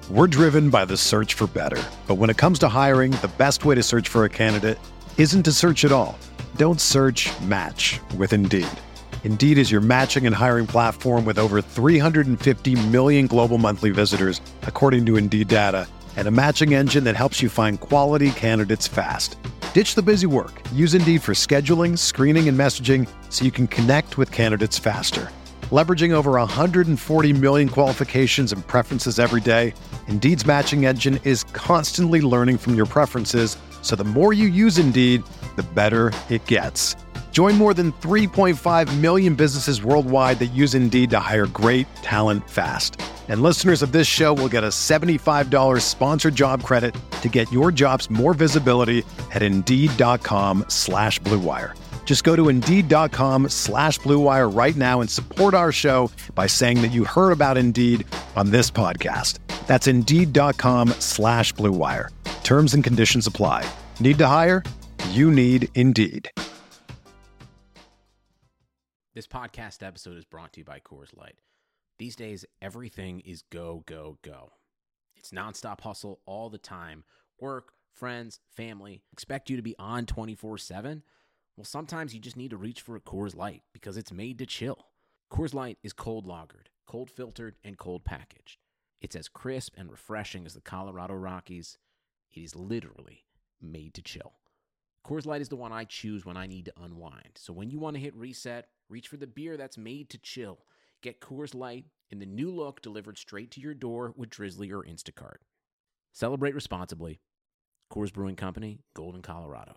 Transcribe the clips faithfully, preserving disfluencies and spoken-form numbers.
We're driven by the search for better. But when it comes to hiring, the best way to search for a candidate isn't to search at all. Don't search, match with Indeed. Indeed is your matching and hiring platform with over three hundred fifty million global monthly visitors, according to Indeed data, and a matching engine that helps you find quality candidates fast. Ditch the busy work. Use Indeed for scheduling, screening, and messaging so you can connect with candidates faster. Leveraging over one hundred forty million qualifications and preferences every day, Indeed's matching engine is constantly learning from your preferences, so the more you use Indeed, the better it gets. Join more than three point five million businesses worldwide that use Indeed to hire great talent fast. And listeners of this show will get a seventy-five dollars sponsored job credit to get your jobs more visibility at Indeed.com slash Blue Wire. Just go to Indeed.com slash Blue Wire right now and support our show by saying that you heard about Indeed on this podcast. That's Indeed.com slash Blue Wire. Terms and conditions apply. Need to hire? You need Indeed. This podcast episode is brought to you by Coors Light. These days, everything is go, go, go. It's nonstop hustle all the time. Work, friends, family, expect you to be on twenty-four seven. Well, sometimes you just need to reach for a Coors Light because it's made to chill. Coors Light is cold lagered, cold filtered, and cold packaged. It's as crisp and refreshing as the Colorado Rockies. It is literally made to chill. Coors Light is the one I choose when I need to unwind. So when you want to hit reset, reach for the beer that's made to chill. Get Coors Light in the new look delivered straight to your door with Drizzly or Instacart. Celebrate responsibly. Coors Brewing Company, Golden, Colorado.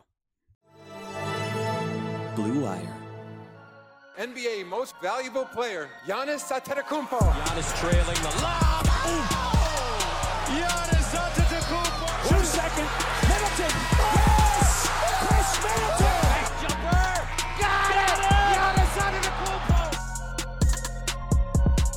Blue Wire. N B A Most Valuable Player, Giannis Antetokounmpo. Giannis trailing the lob. Oh! Giannis Antetokounmpo. Two second. Middleton. Yes! Chris Middleton. Back jumper. Got it. Giannis Antetokounmpo.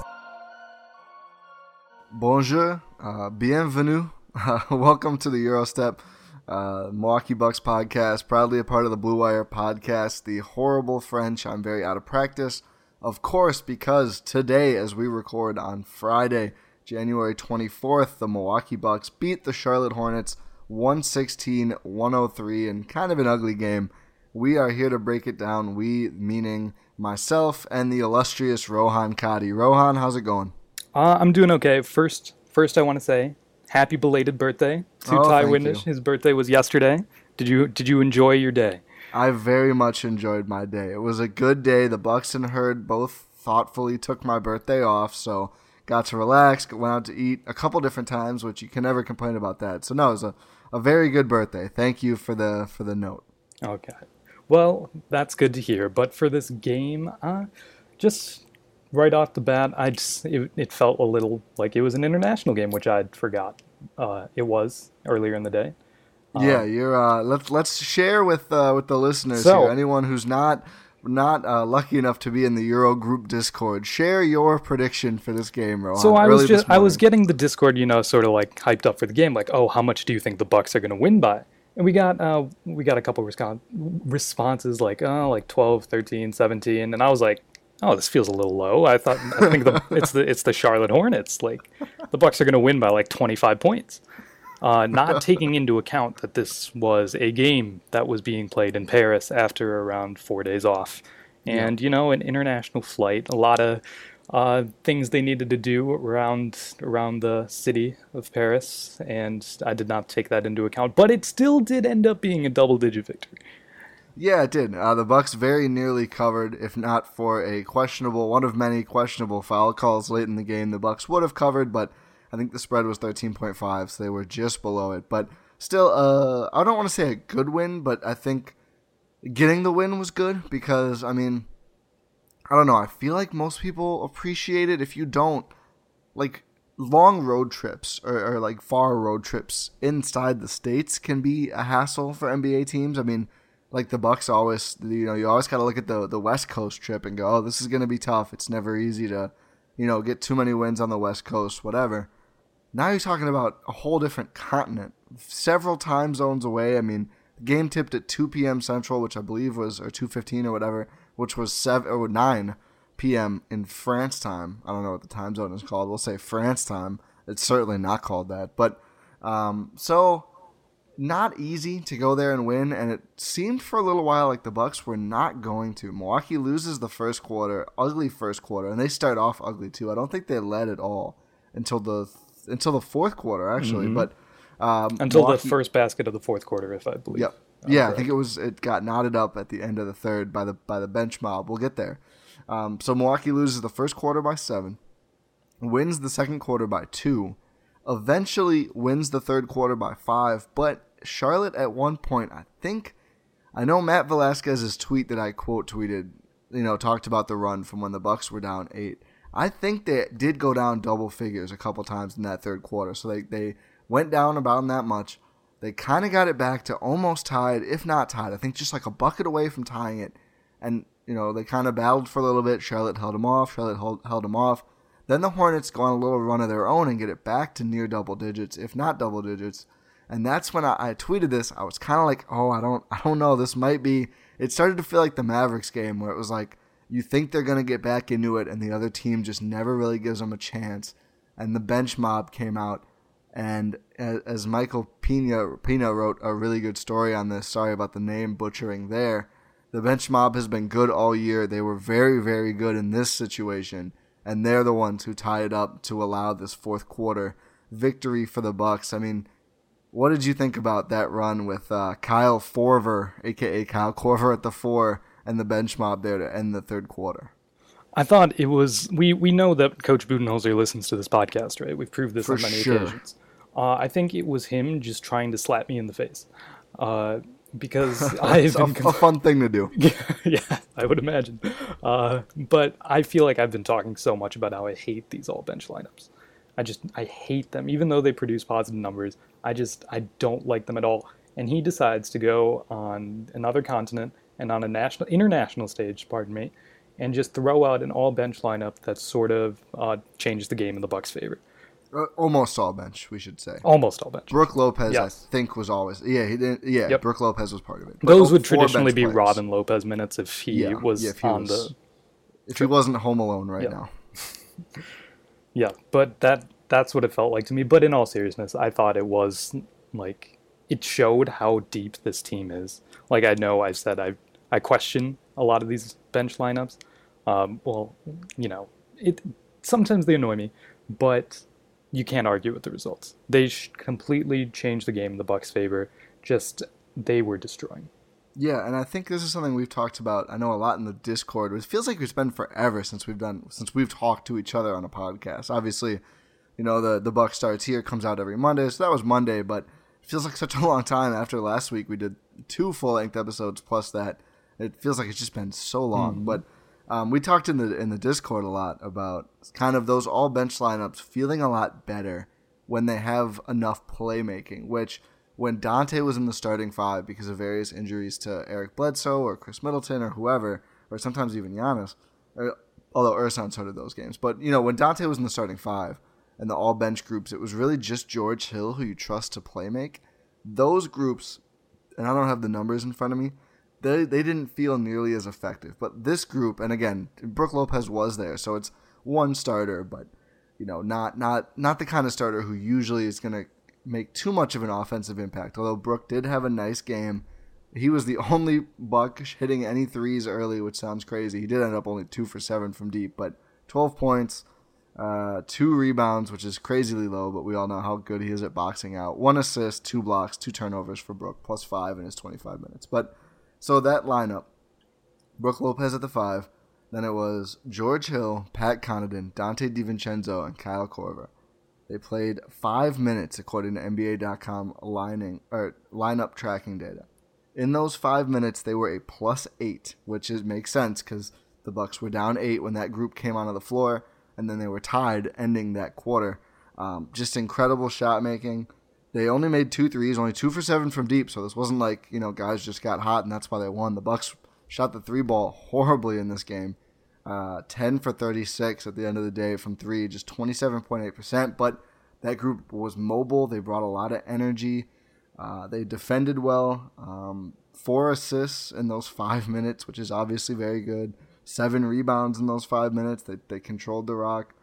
Bonjour. Uh, bienvenue. Uh, welcome to the Eurostep. Uh, Milwaukee Bucks podcast, proudly a part of the Blue Wire podcast. The horrible French, I'm very out of practice, of course, because today, as we record on Friday, January twenty-fourth, the Milwaukee Bucks beat the Charlotte Hornets one sixteen to one oh three in kind of an ugly game. We are here to break it down, we meaning myself and the illustrious Rohan Kadi. Rohan, how's it going? Uh, I'm doing okay. First, first I want to say, happy belated birthday to oh, Ty thank Windish. You. His birthday was yesterday. Did you did you enjoy your day? I very much enjoyed my day. It was a good day. The Bucks and Herd both thoughtfully took my birthday off, so got to relax, went out to eat a couple different times, which you can never complain about that. So no, it was a, a very good birthday. Thank you for the for the note. Okay. Well, that's good to hear. But for this game, uh, just right off the bat, I just it, it felt a little like it was an international game, which I'd forgot uh, it was earlier in the day. Yeah, um, you're. Uh, let's let's share with uh, with the listeners so, here. Anyone who's not not uh, lucky enough to be in the Euro Group Discord, share your prediction for this game, Rohan. So I was Early just this I was morning. getting the Discord, you know, sort of like hyped up for the game, like, oh, how much do you think the Bucks are going to win by? And we got uh, we got a couple rescon- responses like, oh, like twelve, thirteen, seventeen, and I was like, oh, this feels a little low. I thought I think the, it's the it's the Charlotte Hornets. Like the Bucks are going to win by like twenty-five points. Uh, not taking into account that this was a game that was being played in Paris after around four days off. And, yeah. you know, an international flight, a lot of uh, things they needed to do around around the city of Paris, and I did not take that into account. But it still did end up being a double-digit victory. Yeah, it did. Uh, the Bucks very nearly covered, if not for a questionable, one of many questionable foul calls late in the game. The Bucks would have covered, but I think the spread was thirteen point five, so they were just below it. But still, uh, I don't want to say a good win, but I think getting the win was good because, I mean, I don't know. I feel like most people appreciate it. If you don't, like, long road trips or, or like far road trips inside the States can be a hassle for N B A teams. I mean, like the Bucks always, you know, you always got to look at the, the West Coast trip and go, oh, this is going to be tough. It's never easy to, you know, get too many wins on the West Coast, whatever. Now you're talking about a whole different continent, several time zones away. I mean, the game tipped at two p.m. Central, which I believe was, or two fifteen or whatever, which was seven or nine p.m. in France time. I don't know what the time zone is called. We'll say France time. it's certainly not called that. But um, so not easy to go there and win, and it seemed for a little while like the Bucks were not going to. Milwaukee loses the first quarter, ugly first quarter, and they start off ugly too. I don't think they led at all until the until the fourth quarter actually, mm-hmm. but um, until Milwaukee, the first basket of the fourth quarter, if I believe. Yep. Yeah, correct. I think it was. It got knotted up at the end of the third by the by the bench mob. We'll get there. Um, so Milwaukee loses the first quarter by seven, wins the second quarter by two, eventually wins the third quarter by five. But Charlotte at one point, I think, I know Matt Velasquez's tweet that I quote tweeted, you know, talked about the run from when the Bucks were down eight. I think they did go down double figures a couple times in that third quarter. So they they went down about that much. They kind of got it back to almost tied, if not tied. I think just like a bucket away from tying it. And, you know, they kind of battled for a little bit. Charlotte held them off. Charlotte held, held them off. Then the Hornets go on a little run of their own and get it back to near double digits, if not double digits. And that's when I, I tweeted this. I was kind of like, oh, I don't I don't know. This might be. It started to feel like the Mavericks game where it was like you think they're going to get back into it and the other team just never really gives them a chance. And the bench mob came out. And as Michael Pina, Pina wrote a really good story on this, sorry about the name butchering there, the bench mob has been good all year. They were very, very good in this situation, and they're the ones who tie it up to allow this fourth quarter victory for the Bucks. I mean, what did you think about that run with uh, Kyle Korver, a k a. Kyle Korver at the four, and the bench mob there to end the third quarter? I thought it was, we, we know that Coach Budenholzer listens to this podcast, right? We've proved this for on many sure. occasions. Uh, I think it was him just trying to slap me in the face. Uh, because I've a, been... a fun thing to do. Yeah, I would imagine. Uh, but I feel like I've been talking so much about how I hate these all bench lineups. I just, I hate them. Even though they produce positive numbers, I just, I don't like them at all. And he decides to go on another continent and on a national, international stage, pardon me, and just throw out an all bench lineup that sort of uh, changed the game in the Bucks' favor. Almost all bench, we should say. Almost all bench. Brooke Lopez, yes. I think, was always yeah. He didn't. Yeah, yep. Brooke Lopez was part of it. But those would four traditionally be players. Robin Lopez minutes if he yeah. was yeah, if he on was, the. If he wasn't home alone right yeah. now. Yeah, but that that's what it felt like to me. But in all seriousness, I thought it was like it showed how deep this team is. Like I know I said I I question a lot of these bench lineups. Um, well, you know, it sometimes they annoy me, but you can't argue with the results. They sh- completely changed the game in the Bucks' favor. Just they were destroying. Yeah, and I think this is something we've talked about. I know a lot in the Discord. It feels like it's been forever since we've done since we've talked to each other on a podcast. Obviously, you know the the Bucks Starts Here comes out every Monday, so that was Monday. But it feels like such a long time after last week. We did two full length episodes plus that. It feels like it's just been so long, mm-hmm. but. Um, we talked in the in the Discord a lot about kind of those all bench lineups feeling a lot better when they have enough playmaking. Which when Dante was in the starting five because of various injuries to Eric Bledsoe or Chris Middleton or whoever, or sometimes even Giannis, or, although Ersan started those games. But you know when Dante was in the starting five and the all bench groups, it was really just George Hill who you trust to playmake. Those groups, and I don't have the numbers in front of me. They they didn't feel nearly as effective. But this group, and again, Brooke Lopez was there, so it's one starter, but you know, not not not the kind of starter who usually is going to make too much of an offensive impact. Although Brooke did have a nice game. He was the only Buck hitting any threes early, which sounds crazy. He did end up only two for seven from deep, but twelve points, uh, two rebounds, which is crazily low, but we all know how good he is at boxing out. One assist, two blocks, two turnovers for Brooke, plus five in his twenty-five minutes. But so that lineup, Brooke Lopez at the five, then it was George Hill, Pat Connaughton, Dante DiVincenzo, and Kyle Korver. They played five minutes according to N B A dot com lining or lineup tracking data. In those five minutes, they were a plus eight, which is makes sense because the Bucks were down eight when that group came onto the floor, and then they were tied ending that quarter. Um, just incredible shot making. They only made two threes, only two for seven from deep, so this wasn't like, you know, guys just got hot and that's why they won. The Bucks shot the three ball horribly in this game. Uh, ten for thirty-six at the end of the day from three, just twenty-seven point eight percent, but that group was mobile. They brought a lot of energy. Uh, they defended well. Um, four assists in those five minutes, which is obviously very good. Seven rebounds in those five minutes. They, they controlled the rock.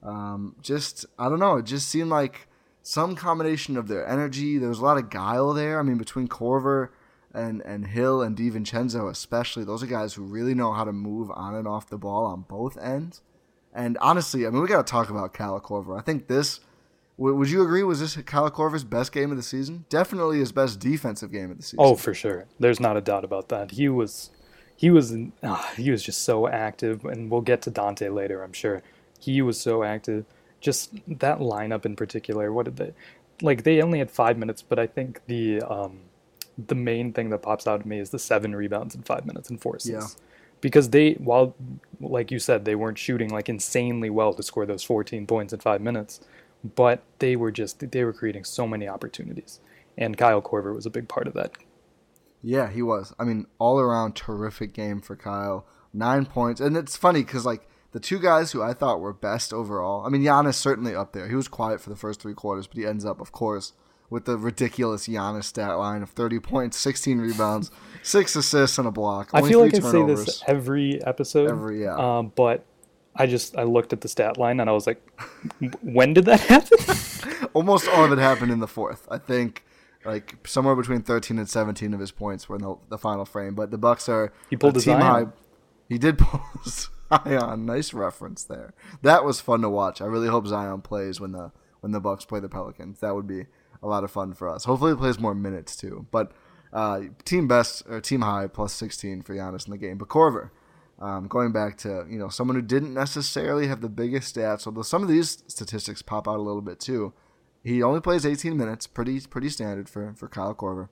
Um, just, I don't know, it just seemed like some combination of their energy. There was a lot of guile there. I mean, between Korver and, and Hill and DiVincenzo especially, those are guys who really know how to move on and off the ball on both ends. And honestly, I mean, we got to talk about Kyle Korver. I think this, w- would you agree, was this Kyle Korver's best game of the season? Definitely his best defensive game of the season. Oh, for sure. There's not a doubt about that. He was, he was, uh, he was just so active, and we'll get to Dante later, I'm sure. He was so active. Just that lineup in particular, what did they, like they only had five minutes, but I think the um, the main thing that pops out to me is the seven rebounds in five minutes and four assists. Yeah. Because they, while, like you said, they weren't shooting like insanely well to score those fourteen points in five minutes, but they were just, they were creating so many opportunities. And Kyle Korver was a big part of that. Yeah, he was. I mean, all around terrific game for Kyle. Nine points. And it's funny because like, the two guys who I thought were best overall, I mean, Giannis certainly up there. He was quiet for the first three quarters, but he ends up, of course, with the ridiculous Giannis stat line of thirty points, sixteen rebounds, six assists, and a block. I feel like I say this every episode, every, yeah. um, but I just I looked at the stat line and I was like, when did that happen? Almost all of it happened in the fourth. I think like somewhere between thirteen and seventeen of his points were in the, the final frame. But the Bucks are he pulled his eye. High. He did pull his Zion, nice reference there. That was fun to watch. I really hope Zion plays when the when the Bucks play the Pelicans. That would be a lot of fun for us. Hopefully, he plays more minutes too. But uh, team best or team high plus sixteen for Giannis in the game. But Korver, um, going back to you know someone who didn't necessarily have the biggest stats, although some of these statistics pop out a little bit too. He only plays eighteen minutes, pretty pretty standard for for Kyle Korver.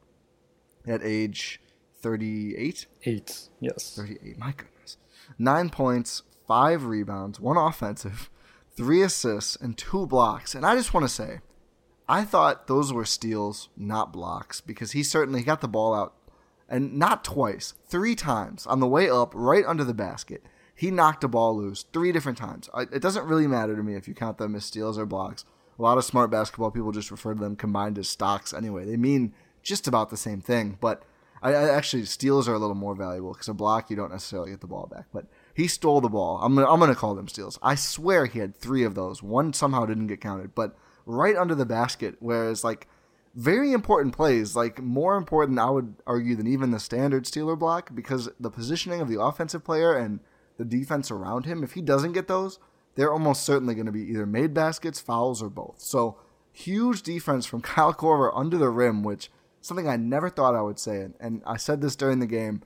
At age thirty-eight. Eight, yes. Thirty-eight. My goodness. Nine points, five rebounds, one offensive, three assists, and two blocks. And I just want to say, I thought those were steals, not blocks, because he certainly got the ball out, and not twice, three times on the way up, right under the basket. He knocked a ball loose three different times. It doesn't really matter to me if you count them as steals or blocks. A lot of smart basketball people just refer to them combined as stocks anyway. They mean just about the same thing, but I, I actually steals are a little more valuable because a block you don't necessarily get the ball back. But he stole the ball. I'm gonna, I'm gonna call them steals. I swear he had three of those. One somehow didn't get counted, but right under the basket. Whereas like very important plays, like more important I would argue than even the standard stealer block, because the positioning of the offensive player and the defense around him. If he doesn't get those, they're almost certainly going to be either made baskets, fouls, or both. So huge defense from Kyle Korver under the rim, which something I never thought I would say, and I said this during the game.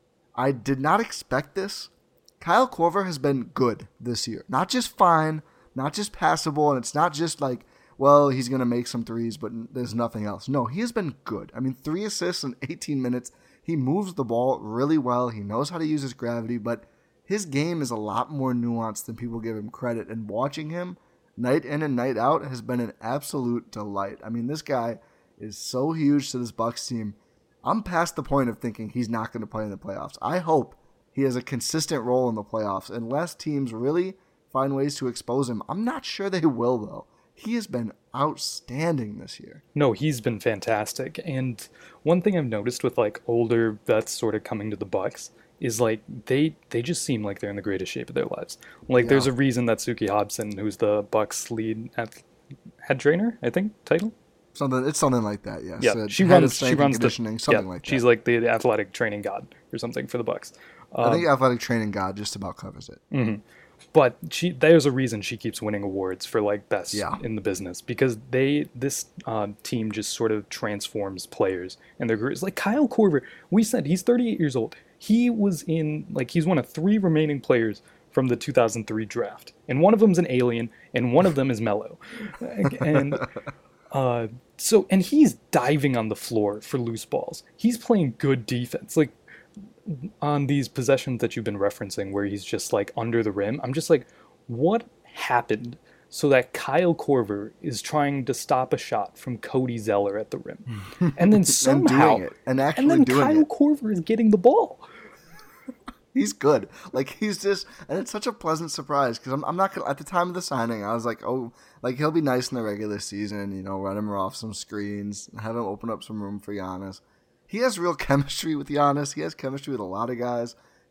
I did not expect this. Kyle Korver has been good this year. Not just fine, not just passable, and it's not just like, well, he's going to make some threes, but there's nothing else. No, he has been good. I mean, three assists in eighteen minutes. He moves the ball really well. He knows how to use his gravity, but his game is a lot more nuanced than people give him credit, and watching him night in and night out has been an absolute delight. I mean, this guy is so huge to this Bucks team. I'm past the point of thinking he's not going to play in the playoffs. I hope he has a consistent role in the playoffs, unless teams really find ways to expose him. I'm not sure they will, though. He has been outstanding this year. No, he's been fantastic. And one thing I've noticed with like older vets sort of coming to the Bucks is like they they just seem like they're in the greatest shape of their lives. Like yeah. There's a reason that Suki Hobson, who's the Bucks lead at, head trainer, I think, title. Something it's something like that, yes. Yeah, uh, she runs she runs conditioning, the, something yeah, like that. She's like the athletic training god or something for the Bucks. Um, I think athletic training god just about covers it. Mm-hmm. But she there's a reason she keeps winning awards for like best yeah. in the business, because they this uh, team just sort of transforms players and their careers. Like Kyle Korver, we said he's thirty-eight years old. He was in like he's one of three remaining players from the two thousand three draft, and one of them's an alien, and one of them is Melo, and uh, so and he's diving on the floor for loose balls. He's playing good defense, like on these possessions that you've been referencing, where he's just like under the rim. I'm just like, what happened so that Kyle Korver is trying to stop a shot from Cody Zeller at the rim, and then somehow, and, doing it, and, actually and then doing Kyle it. Korver is getting the ball. He's good. Like he's just, and it's such a pleasant surprise because I'm, I'm not gonna. At the time of the signing, I was like, oh, like he'll be nice in the regular season, you know, run him off some screens, have him open up some room for Giannis. He has real chemistry with Giannis. He has chemistry with a lot of guys.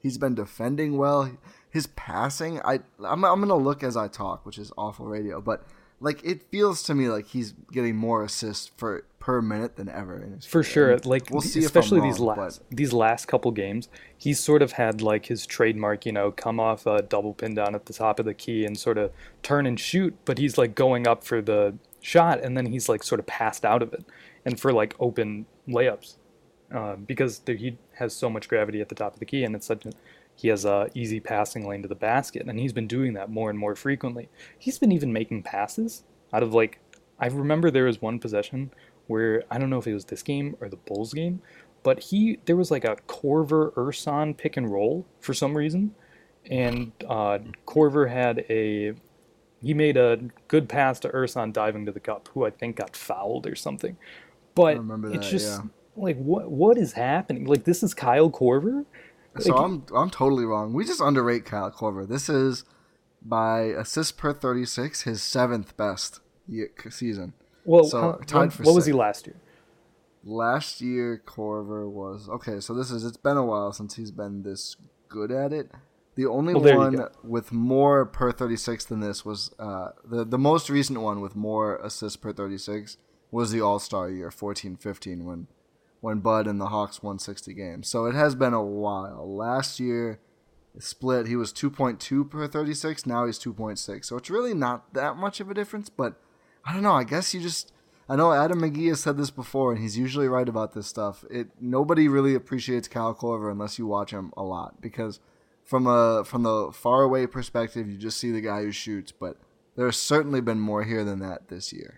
He's been defending well. His passing, I I'm I'm gonna look as I talk, which is awful radio, but like it feels to me like he's getting more assists for per minute than ever in his For career. sure, And like we'll see especially if I'm these wrong, last but these last couple games, he's sort of had like his trademark, you know, come off a double pin down at the top of the key and sort of turn and shoot, but he's like going up for the shot and then he's like sort of passed out of it, and for like open layups, uh, because there, he has so much gravity at the top of the key, and it's such a he has a easy passing lane to the basket, and he's been doing that more and more frequently. He's been even making passes out of like, I remember there was one possession where, I don't know if it was this game or the Bulls game, but he there was like a Korver Ersan pick and roll for some reason, and uh, Korver had a he made a good pass to Ersan diving to the cup, who I think got fouled or something. But remember it's that, just yeah. like what what is happening? Like, this is Kyle Korver. So Like, I'm I'm totally wrong. We just underrate Kyle Korver. This is by assists per thirty-six, his seventh best year, season. well, so how- tied when- for what was he second. last year? Last year, Korver was okay. So this is it's been a while since he's been this good at it. The only Well, there you one go. with more per thirty-six than this was uh, the the most recent one with more assists per thirty-six was the All Star year fourteen fifteen when when Bud and the Hawks won sixty games. So it has been a while. Last year, split, he was two point two per thirty-six. Now he's two point six. So it's really not that much of a difference. But I don't know. I guess you just I know Adam McGee has said this before, and he's usually right about this stuff. It nobody really appreciates Kyle Korver unless you watch him a lot, because from a from the far away perspective, you just see the guy who shoots. But there's certainly been more here than that this year.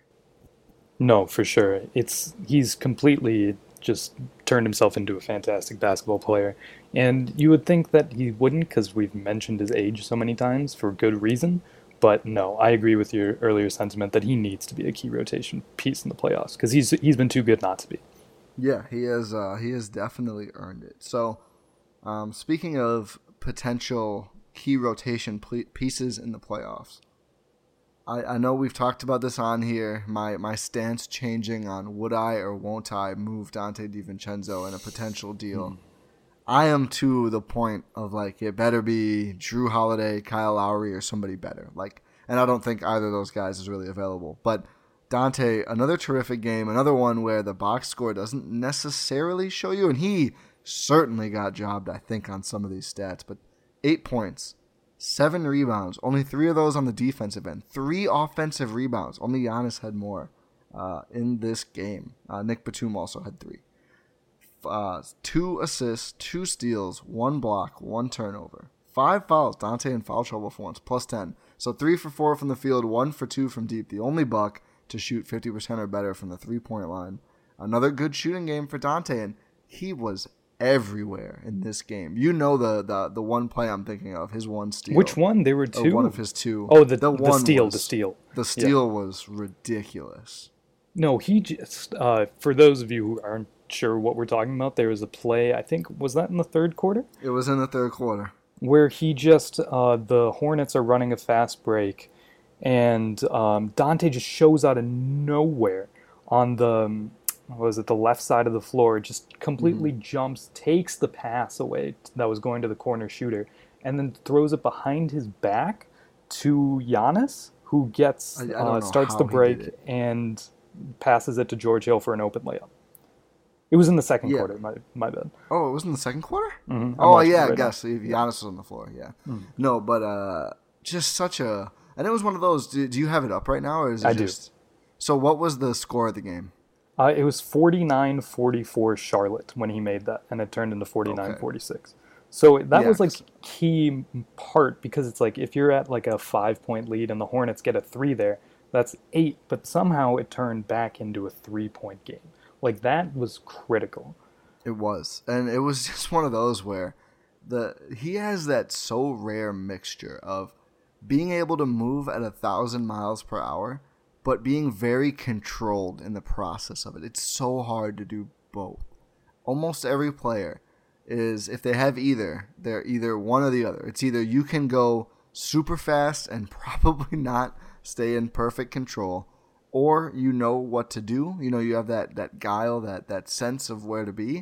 No, for sure. It's he's completely just turned himself into a fantastic basketball player. And you would think that he wouldn't, because we've mentioned his age so many times for good reason. But no, I agree with your earlier sentiment that he needs to be a key rotation piece in the playoffs, because he's he's been too good not to be. Yeah, he has uh, he has definitely earned it. So, um, speaking of potential key rotation ple- pieces in the playoffs, I, I know we've talked about this on here. My my stance changing on would I or won't I move Dante DiVincenzo in a potential deal. Mm. I am to the point of like it better be Drew Holiday, Kyle Lowry, or somebody better. Like, and I don't think either of those guys is really available. But Dante, another terrific game, another one where the box score doesn't necessarily show you, and he certainly got jobbed, I think, on some of these stats. But eight points, seven rebounds, only three of those on the defensive end, three offensive rebounds. Only Giannis had more uh, in this game. Uh, Nick Batum also had three. Uh, two assists, two steals, one block, one turnover. Five fouls, Dante in foul trouble for once, plus ten. So three for four from the field, one for two from deep. The only Buck to shoot fifty percent or better from the three-point line. Another good shooting game for Dante, and he was everywhere in this game. You know the the, the one play I'm thinking of, his one steal. Which one? There were two? Or one of his two. Oh, the, the, the one steal, was, the steal. The steal yeah. was ridiculous. No, he just, uh, for those of you who aren't sure what we're talking about, there was a play, I think, was that in the third quarter? It was in the third quarter. Where he just, uh, the Hornets are running a fast break, and um, Dante just shows out of nowhere on the, what was it, the left side of the floor, just completely mm-hmm. jumps, takes the pass away that was going to the corner shooter, and then throws it behind his back to Giannis, who gets, I, I uh, starts the break and passes it to George Hill for an open layup. It was in the second yeah. quarter, my my bad. Oh, it was in the second quarter? Mm-hmm. Oh, yeah, right I guess. now. Giannis yeah. was on the floor, yeah. Mm. No, but uh, just such a... And it was one of those... Do, do you have it up right now, or is it I just... do. So what was the score of the game? Uh, it was forty-nine forty-four Charlotte when he made that, and it turned into forty-nine forty-six. Okay. So that yeah, was like key part, because it's like if you're at like a five-point lead and the Hornets get a three there, that's eight, but somehow it turned back into a three-point game. Like, that was critical. It was. And it was just one of those where the he has that so rare mixture of being able to move at a thousand miles per hour, but being very controlled in the process of it. It's so hard to do both. Almost every player is, if they have either, they're either one or the other. It's either you can go super fast and probably not stay in perfect control, or you know what to do. You know, you have that, that guile, that, that sense of where to be,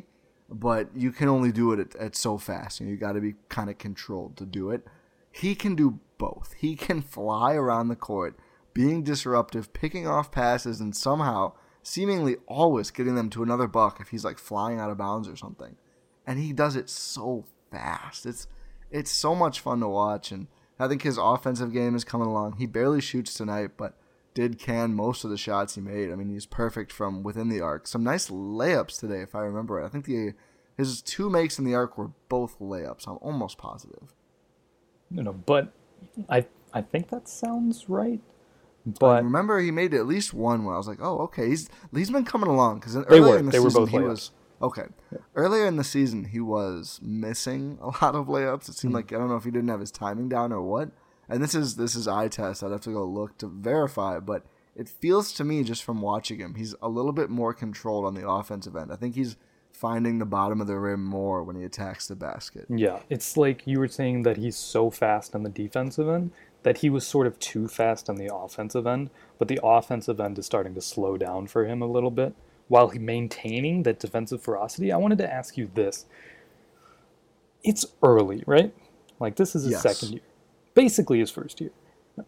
but you can only do it at, at so fast, and you got to be kind of controlled to do it. He can do both. He can fly around the court, being disruptive, picking off passes, and somehow, seemingly always getting them to another buck if he's like flying out of bounds or something. And he does it so fast. It's it's so much fun to watch, and I think his offensive game is coming along. He barely shoots tonight, but did can most of the shots he made. I mean, he's perfect from within the arc. Some nice layups today, if I remember right. I think the his two makes in the arc were both layups. I'm almost positive. No, no, but I I think that sounds right. But I remember he made at least one where I was like, oh, okay, he's he's been coming along because they earlier were in the they season were both he layups. was okay. Yeah. Earlier in the season he was missing a lot of layups. It seemed mm-hmm. like I don't know if he didn't have his timing down or what. And this is this is eye test. I'd have to go look to verify, but it feels to me just from watching him, he's a little bit more controlled on the offensive end. I think he's finding the bottom of the rim more when he attacks the basket. Yeah, it's like you were saying that he's so fast on the defensive end that he was sort of too fast on the offensive end, but the offensive end is starting to slow down for him a little bit while he maintaining that defensive ferocity. I wanted to ask you this. It's early, right? Like this is his yes. second year. Basically his first year.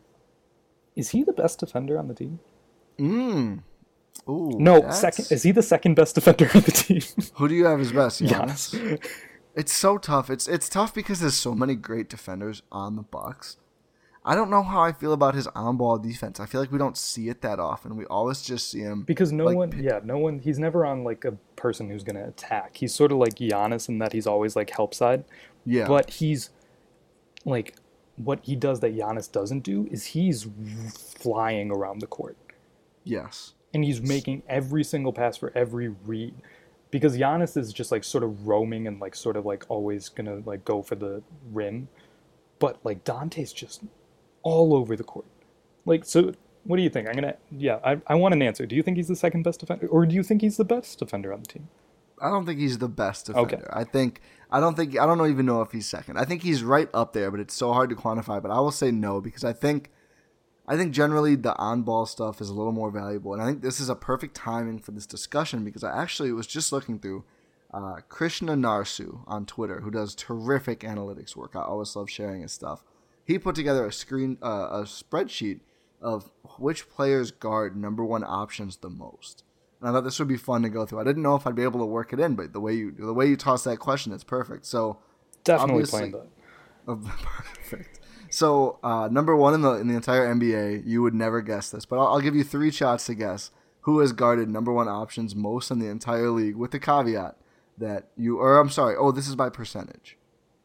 Is he the best defender on the team? Mm. Ooh, no, that's... second. Is he the second best defender on the team? Who do you have as best? Giannis. Giannis. It's so tough. It's it's tough because there's so many great defenders on the Bucks. I don't know how I feel about his on-ball defense. I feel like we don't see it that often. We always just see him because no like, one, yeah, no one. He's never on like a person who's gonna attack. He's sort of like Giannis in that he's always like help side. Yeah, but he's like. What he does that Giannis doesn't do is he's flying around the court. Yes. And he's making every single pass for every read. Because Giannis is just like sort of roaming and like sort of like always gonna like go for the rim. But like Dante's just all over the court. Like, so what do you think? I'm gonna, yeah, I, I want an answer. Do you think he's the second best defender? Or do you think he's the best defender on the team? I don't think he's the best defender. Okay. I think I don't think I don't even know if he's second. I think he's right up there, but it's so hard to quantify. But I will say no because I think I think generally the on-ball stuff is a little more valuable, and I think this is a perfect timing for this discussion because I actually was just looking through uh, Krishna Narsu on Twitter, who does terrific analytics work. I always love sharing his stuff. He put together a screen uh, a spreadsheet of which players guard number one options the most. And I thought this would be fun to go through. I didn't know if I'd be able to work it in, but the way you the way you toss that question, it's perfect. So definitely playing that. Uh, perfect. So uh, number one in the in the entire N B A, you would never guess this, but I'll, I'll give you three shots to guess who has guarded number one options most in the entire league, with the caveat that you, or I'm sorry, oh, this is by percentage.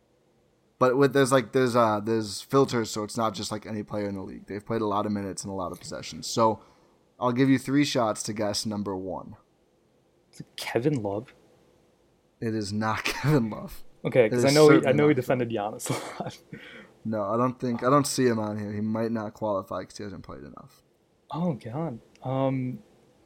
But with there's like there's uh there's filters, so it's not just like any player in the league. They've played a lot of minutes and a lot of possessions. So I'll give you three shots to guess number one. Is it Kevin Love? It is not Kevin Love. Okay, because I know he, I know he defended Giannis a lot. No, I don't think I don't see him on here. He might not qualify because he hasn't played enough. Oh God. Um.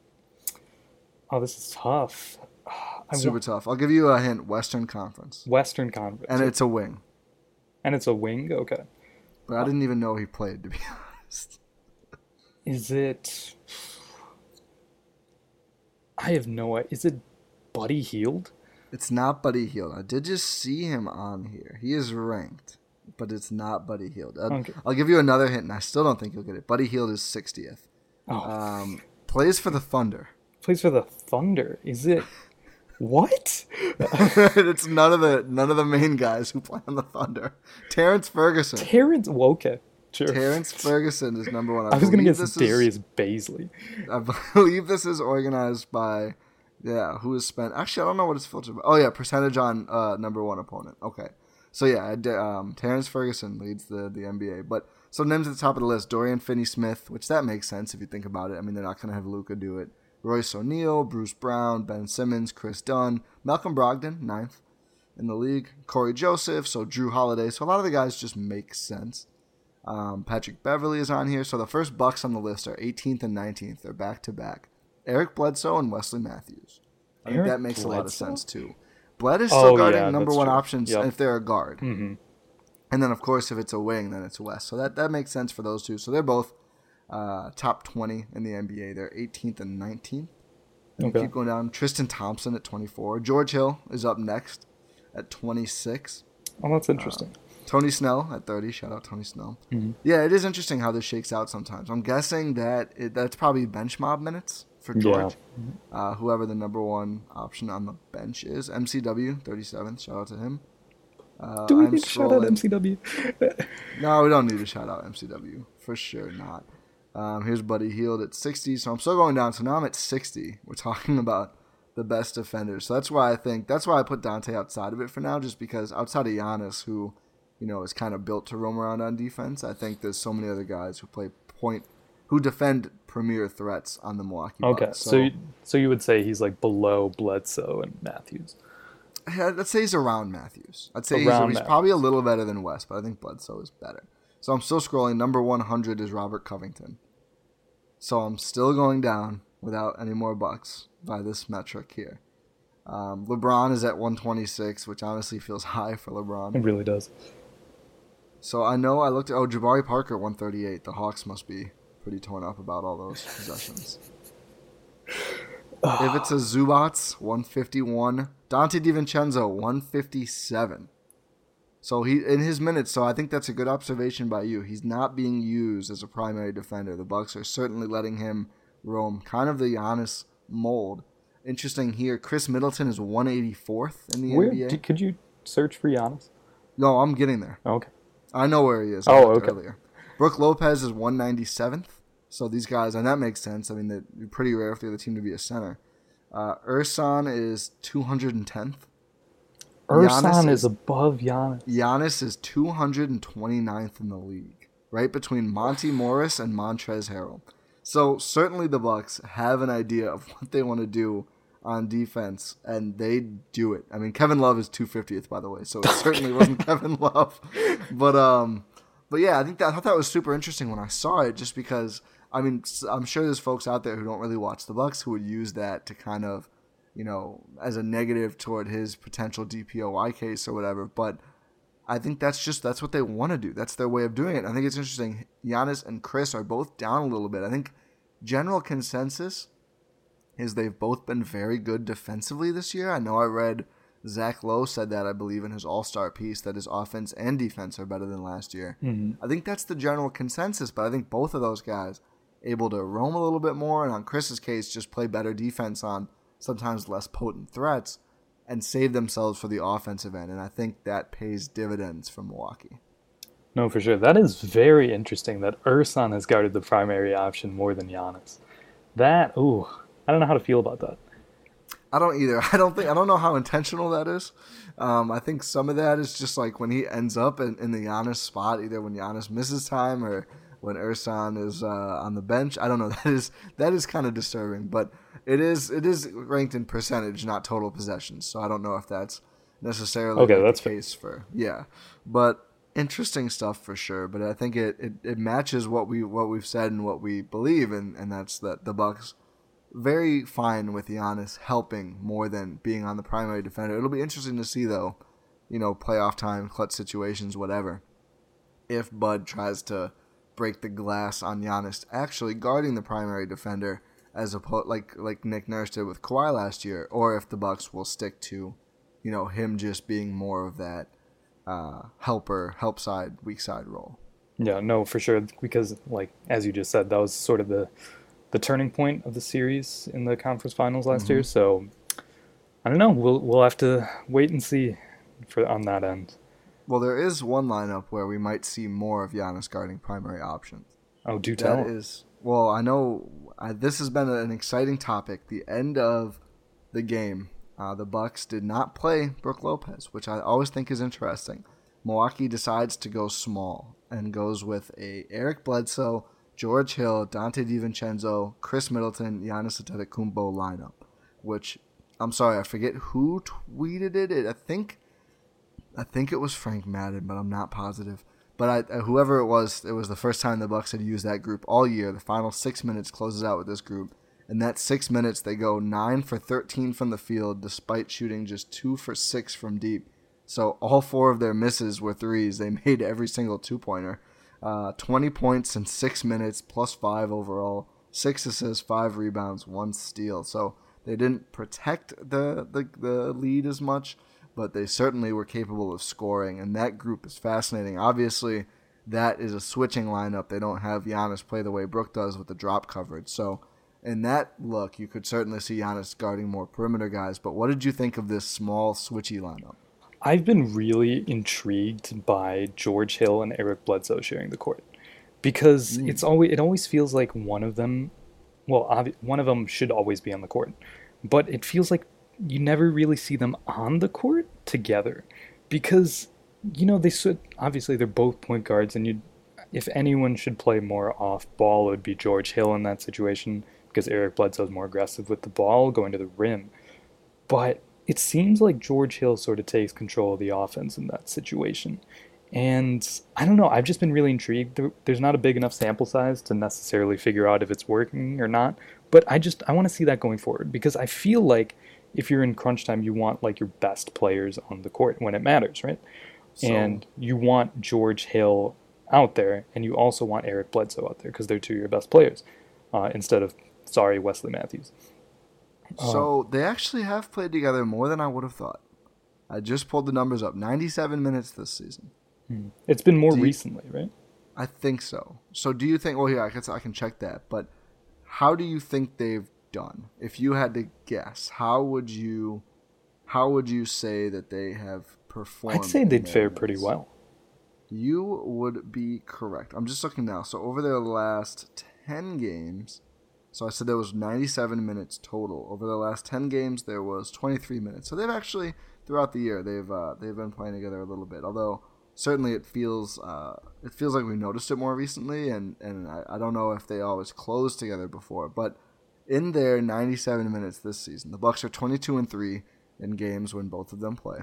Oh, this is tough. I Super want... tough. I'll give you a hint. Western Conference. Western Conference. And it's a wing. And it's a wing. Okay. But I didn't even know he played, to be honest. Is it? I have no idea. Is it Buddy Hield? It's not Buddy Hield. I did just see him on here. He is ranked, but it's not Buddy Hield. I'll, okay. I'll give you another hint, and I still don't think you'll get it. Buddy Hield is sixtieth. Oh. Um, plays for the Thunder. Plays for the Thunder. Is it? What? It's none of the none of the main guys who play on the Thunder. Terrence Ferguson. Terrence. Well, okay. Sure. Terrence Ferguson is number one. I, I was going to guess Darius is, Baisley. I believe this is organized by, yeah, who has spent. Actually, I don't know what it's filtered by. Oh, yeah, percentage on uh, number one opponent. Okay. So, yeah, um, Terrence Ferguson leads the, the N B A. But some names at the top of the list. Dorian Finney-Smith, which that makes sense if you think about it. I mean, they're not going to have Luka do it. Royce O'Neal, Bruce Brown, Ben Simmons, Chris Dunn, Malcolm Brogdon, ninth in the league. Corey Joseph, so Drew Holiday. So a lot of the guys just make sense. Um, Patrick Beverly is on here. So the first Bucks on the list are eighteenth and nineteenth. They're back-to-back. Eric Bledsoe and Wesley Matthews. I Eric think that makes Bledsoe? a lot of sense, too. Bled is still oh, guarding yeah, number one true. options yep. if they're a guard. Mm-hmm. And then, of course, if it's a wing, then it's West. So that, that makes sense for those two. So they're both uh, top twenty in the N B A. They're eighteenth and nineteenth. Okay. Keep going down. Tristan Thompson at twenty-four. George Hill is up next at twenty-six. Oh, that's interesting. Uh, Tony Snell at thirty. Shout out Tony Snell. Mm-hmm. Yeah, it is interesting how this shakes out sometimes. I'm guessing that it, that's probably bench mob minutes for George. Yeah. Uh, whoever the number one option on the bench is. M C W, thirty-seventh. Shout out to him. Uh, Do we I'm need to shout out scrolling- M C W? No, we don't need to shout out M C W. For sure not. Um, here's Buddy Hield at sixty. So I'm still going down. So now I'm at sixty. We're talking about the best defenders. So that's why I think, that's why I put Dante outside of it for now, just because outside of Giannis, who, you know, is kind of built to roam around on defense, I think there's so many other guys who play point, who defend premier threats on the Milwaukee Bucks. Okay, so so you, so you would say he's like below Bledsoe and Matthews. I'd say he's around Matthews. I'd say he's, Around he's Matthews. probably a little better than West, but I think Bledsoe is better. So I'm still scrolling. Number one hundred is Robert Covington. So I'm still going down without any more Bucks by this metric here. Um, LeBron is at one twenty-six, which honestly feels high for LeBron. It really does. So I know I looked at, oh, Jabari Parker at one thirty-eight. The Hawks must be pretty torn up about all those possessions. If it's a Zubats, one fifty-one. Dante DiVincenzo, one fifty-seven. So he in his minutes, so I think that's a good observation by you. He's not being used as a primary defender. The Bucks are certainly letting him roam, kind of the Giannis mold. Interesting here, Chris Middleton is one eighty-fourth in the Where, N B A. d- could you search for Giannis? No, I'm getting there. Okay. I know where he is. I Oh, looked okay. Earlier. Brooke Lopez is one ninety-seventh. So these guys, and that makes sense. I mean, they're pretty rare for the other team to be a center. Uh, Ursan is two hundred tenth. Ursan Giannis is is- above Giannis. Giannis is two hundred twenty-ninth in the league, right between Monty Morris and Montrezl Harrell. So certainly the Bucks have an idea of what they want to do on defense, and they do it. I mean, Kevin Love is two hundred fiftieth, by the way, so it certainly wasn't Kevin Love. But um, but yeah, I think that I thought that was super interesting when I saw it, just because I mean, s- I'm sure there's folks out there who don't really watch the Bucks who would use that to kind of, you know, as a negative toward his potential D P O Y case or whatever. But I think that's just that's what they want to do. That's their way of doing it. I think it's interesting. Giannis and Chris are both down a little bit. I think general consensus is they've both been very good defensively this year. I know I read Zach Lowe said that, I believe, in his All-Star piece, that his offense and defense are better than last year. Mm-hmm. I think that's the general consensus, but I think both of those guys able to roam a little bit more, and on Chris's case, just play better defense on sometimes less potent threats and save themselves for the offensive end. And I think that pays dividends for Milwaukee. No, for sure. That is very interesting that Ursan has guarded the primary option more than Giannis. That, ooh, I don't know how to feel about that. I don't either. I don't think I don't know how intentional that is. Um, I think some of that is just like when he ends up in, in the Giannis spot, either when Giannis misses time or when Ursan is uh, on the bench. I don't know. That is that is kind of disturbing, but it is it is ranked in percentage, not total possessions. So I don't know if that's necessarily Okay, like that's the fair. case for yeah. But interesting stuff for sure. But I think it, it, it matches what we what we've said and what we believe, and, and that's that the Bucks very fine with Giannis helping more than being on the primary defender. It'll be interesting to see, though, you know, playoff time, clutch situations, whatever, if Bud tries to break the glass on Giannis actually guarding the primary defender, as opposed like like Nick Nurse did with Kawhi last year, or if the Bucks will stick to, you know, him just being more of that uh, helper, help side, weak side role. Yeah, no, for sure. Because, like, as you just said, that was sort of the the turning point of the series in the conference finals last Mm-hmm. year. So I don't know. We'll we'll have to wait and see for on that end. Well, there is one lineup where we might see more of Giannis guarding primary options. Oh, do tell. That is, well, I know uh, this has been an exciting topic. The end of the game, uh, the Bucks did not play Brooke Lopez, which I always think is interesting. Milwaukee decides to go small and goes with a Eric Bledsoe, George Hill, Dante DiVincenzo, Chris Middleton, Giannis Antetokounmpo lineup, which, I'm sorry, I forget who tweeted it. it I think I think it was Frank Madden, but I'm not positive. But I, whoever it was, it was the first time the Bucks had used that group all year. The final six minutes closes out with this group. In that six minutes, they go nine for thirteen from the field, despite shooting just two for six from deep. So all four of their misses were threes. They made every single two-pointer. Uh, twenty points in six minutes, plus five overall. Six assists, five rebounds, one steal. So They didn't protect the, the, the lead as much, but they certainly were capable of scoring, and that group is fascinating. Obviously, that is a switching lineup. They don't have Giannis play the way Brook does with the drop coverage. So in that look, you could certainly see Giannis guarding more perimeter guys. But what did you think of this small switchy lineup? I've been really intrigued by George Hill and Eric Bledsoe sharing the court, because mm. it's always it always feels like one of them, well, obvi- one of them should always be on the court, but it feels like you never really see them on the court together, because, you know, they should, obviously they're both point guards, and you, if anyone should play more off ball, it would be George Hill in that situation, because Eric Bledsoe's more aggressive with the ball going to the rim. But it seems like George Hill sort of takes control of the offense in that situation. And I don't know, I've just been really intrigued. There's not a big enough sample size to necessarily figure out if it's working or not, but I just, I want to see that going forward, because I feel like if you're in crunch time, you want like your best players on the court when it matters, right? So, and you want George Hill out there, and you also want Eric Bledsoe out there, because they're two of your best players, uh, instead of, sorry, Wesley Matthews. So uh, they actually have played together more than I would have thought. I just pulled the numbers up. ninety-seven minutes this season. It's been more you, recently, right? I think so. So do you think, well, yeah, I can, I can check that, but how do you think they've done? If you had to guess, how would you how would you say that they have performed? I'd say they'd fare pretty well. You would be correct. I'm just looking now. So over their last ten games, so I said there was ninety-seven minutes total. Over the last ten games, there was twenty-three minutes. So they've actually, throughout the year, they've uh, they've been playing together a little bit. Although certainly it feels uh, it feels like we noticed it more recently, and and I, I don't know if they always closed together before. But in their ninety-seven minutes this season, the Bucks are twenty-two and three in games when both of them play.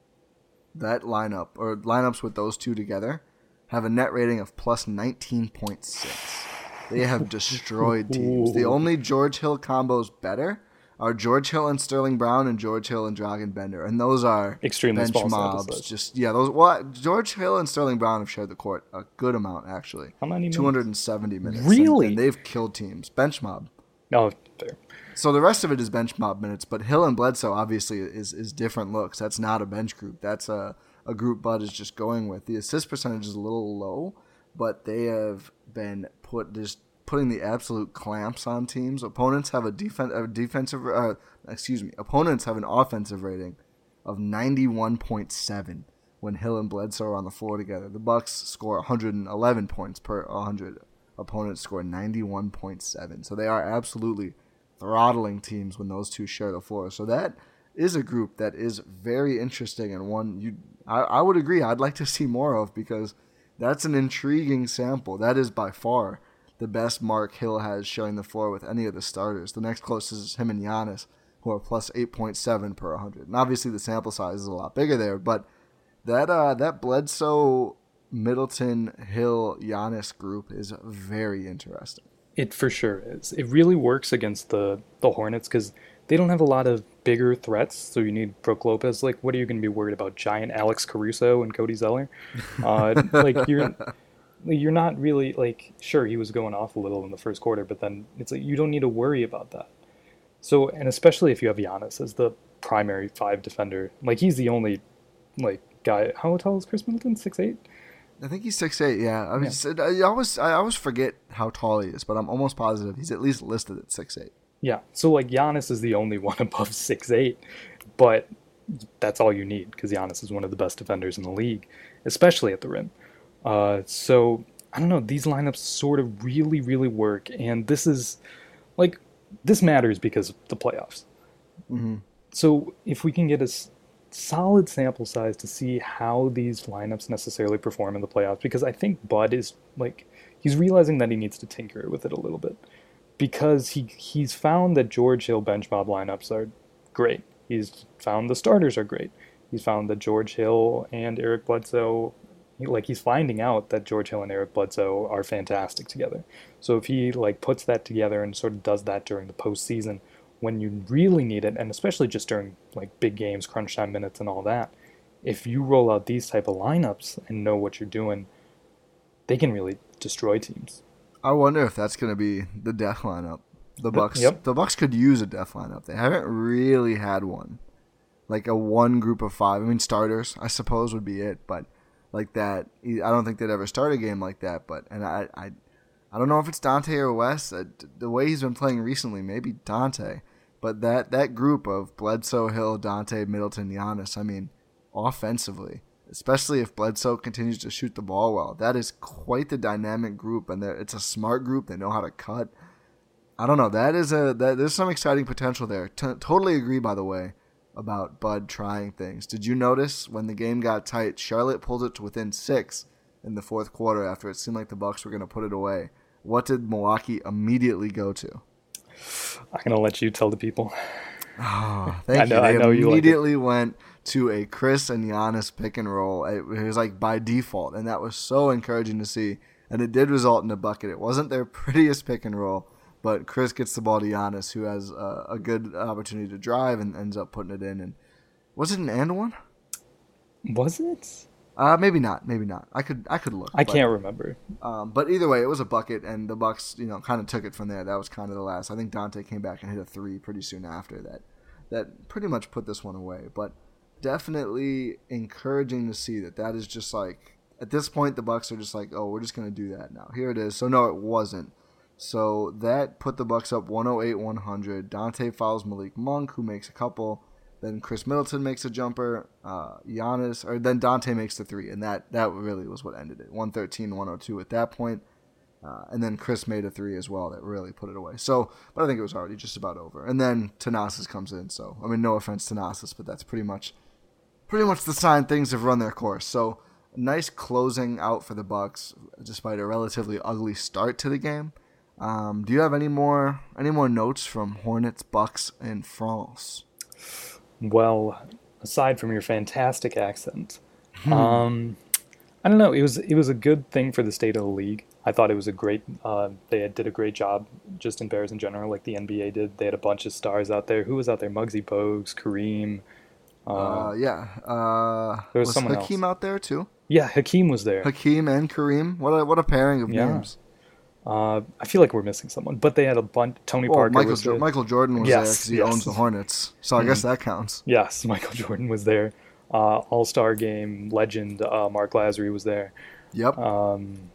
That lineup, or lineups with those two together, have a net rating of plus nineteen point six. They have destroyed teams. The only George Hill combos better are George Hill and Sterling Brown and George Hill and Dragan Bender, and those are extremely bench small mobs. Just yeah, those. Well, George Hill and Sterling Brown have shared the court a good amount actually. How many? two hundred seventy minutes. Really? And, and they've killed teams. Bench mob. Oh, fair. So the rest of it is bench mob minutes, but Hill and Bledsoe obviously is is different looks. That's not a bench group. That's a a group Bud is just going with. The assist percentage is a little low, but they have been put just putting the absolute clamps on teams. Opponents have a, defen- a defensive, uh, excuse me, opponents have an offensive rating of ninety-one point seven when Hill and Bledsoe are on the floor together. The Bucks score one hundred eleven points per one hundred. Opponents score ninety-one point seven. So they are absolutely throttling teams when those two share the floor. So that is a group that is very interesting, and one you I, I would agree I'd like to see more of, because that's an intriguing sample. That is by far the best mark Hill has showing the floor with any of the starters. The next closest is him and Giannis, who are plus eight point seven per one hundred. And obviously the sample size is a lot bigger there, but that uh, that Bledsoe, Middleton, Hill, Giannis group is very interesting. It for sure is. It really works against the, the Hornets, because they don't have a lot of bigger threats, so you need Brook Lopez. Like, what are you going to be worried about? Giant Alex Caruso and Cody Zeller? Uh, like, you're... You're not really, like, sure, he was going off a little in the first quarter, but then it's like you don't need to worry about that. So, and especially if you have Giannis as the primary five defender, like, he's the only, like, guy. How tall is Chris Middleton? six eight? I think he's six eight, yeah. I, mean, yeah. I, always, I always forget how tall he is, but I'm almost positive he's at least listed at six eight. Yeah, so, like, Giannis is the only one above six eight, but that's all you need, because Giannis is one of the best defenders in the league, especially at the rim. Uh, so, I don't know, these lineups sort of really, really work, and this is, like, this matters because of the playoffs. Mm-hmm. So, if we can get a s- solid sample size to see how these lineups necessarily perform in the playoffs, because I think Bud is, like, he's realizing that he needs to tinker with it a little bit, because he he's found that George Hill bench mob lineups are great. He's found the starters are great. He's found that George Hill and Eric Bledsoe, like, he's finding out that George Hill and Eric Bledsoe are fantastic together. So if he, like, puts that together and sort of does that during the postseason when you really need it, and especially just during, like, big games, crunch time minutes and all that, if you roll out these type of lineups and know what you're doing, they can really destroy teams. I wonder if that's going to be the death lineup. The Bucks, Yep. the Bucks could use a depth lineup. They haven't really had one, like a one group of five. I mean, starters, I suppose, would be it, but like that, I don't think they'd ever start a game like that. But and I, I, I don't know if it's Dante or Wes. Uh, the way he's been playing recently, maybe Dante. But that that group of Bledsoe, Hill, Dante, Middleton, Giannis. I mean, offensively, especially if Bledsoe continues to shoot the ball well, that is quite the dynamic group, and it's a smart group. They know how to cut. I don't know. That is a that there's some exciting potential there. T- totally agree, by the way, about Bud trying things. Did you notice when the game got tight, Charlotte pulled it to within six in the fourth quarter after it seemed like the Bucks were going to put it away? What did Milwaukee immediately go to? I'm gonna let you tell the people. Oh, thank I know, you. They I know you immediately went to a Chris and Giannis pick and roll. It was like by default, and that was so encouraging to see. And it did result in a bucket. It wasn't their prettiest pick and roll, but Chris gets the ball to Giannis, who has a, a good opportunity to drive and ends up putting it in. And was it an and one? Was it? Uh, maybe not. Maybe not. I could I could look. I but, can't remember. Um, but either way, it was a bucket, and the Bucks, you know, kind of took it from there. That was kind of the last. I think Dante came back and hit a three pretty soon after that. That pretty much put this one away. But definitely encouraging to see that that is just like, at this point, the Bucks are just like, oh, we're just gonna do that now. Here it is. So no, it wasn't. So that put the Bucks up one oh eight one hundred. Dante fouls Malik Monk, who makes a couple. Then Chris Middleton makes a jumper. Uh, Giannis, or then Dante makes the three, and that, that really was what ended it. one thirteen one oh two at that point. Uh, and then Chris made a three as well that really put it away. So, but I think it was already just about over. And then Thanasis comes in. So, I mean, no offense to Thanasis, but that's pretty much, pretty much the sign things have run their course. So, nice closing out for the Bucks, despite a relatively ugly start to the game. Um, do you have any more any more notes from Hornets, Bucks, and France? Well, aside from your fantastic accent, um, I don't know. It was it was a good thing for the state of the league. I thought it was a great. Uh, they did a great job just in Bears in general, like the N B A did. They had a bunch of stars out there. Who was out there? Muggsy Bogues, Kareem. Uh, uh, yeah. Uh, there was, was someone Hakeem else out there too? Yeah, Hakeem was there. Hakeem and Kareem. What a what a pairing of Yeah. names. Uh, I feel like we're missing someone, but they had a bunch. Tony Well, Parker Michael was jo- there. Michael Jordan was Yes, there because he yes. owns the Hornets, so I guess that counts. Yes, Michael Jordan was there. Uh, All-Star game legend uh, Mark Lazary was there. Yep. Um,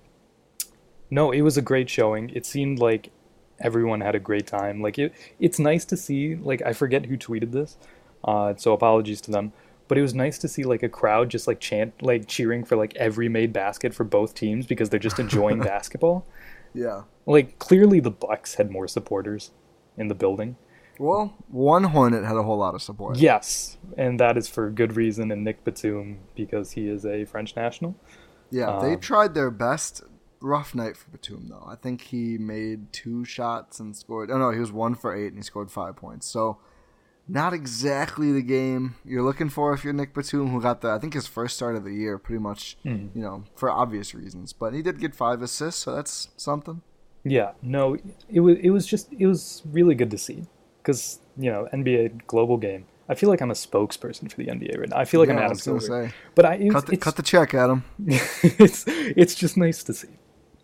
no, it was a great showing. It seemed like everyone had a great time. Like it, it's nice to see. Like I forget who tweeted this, uh, so apologies to them. But it was nice to see like a crowd just like chant, like cheering for like every made basket for both teams because they're just enjoying basketball. Yeah. Like clearly the Bucks had more supporters in the building. Well, one Hornet had a whole lot of support. Yes, and that is for good reason. And Nick Batum because he is a French national. Yeah, they Um, tried their best. Rough night for Batum, though. I think he made two shots and scored. Oh, no, he was one for eight and he scored five points. So, not exactly the game you're looking for if you're Nick Batum, who got the, I think, his first start of the year, pretty much, Mhm. you know, for obvious reasons. But he did get five assists, so that's something. Yeah, no, it was it was just it was really good to see because you know N B A global game. I feel like I'm a spokesperson for the N B A right now. I feel like Yeah, I'm I Adam was gonna Silver, say. but I it's, Cut the, it's, cut the check, Adam. it's it's just nice to see.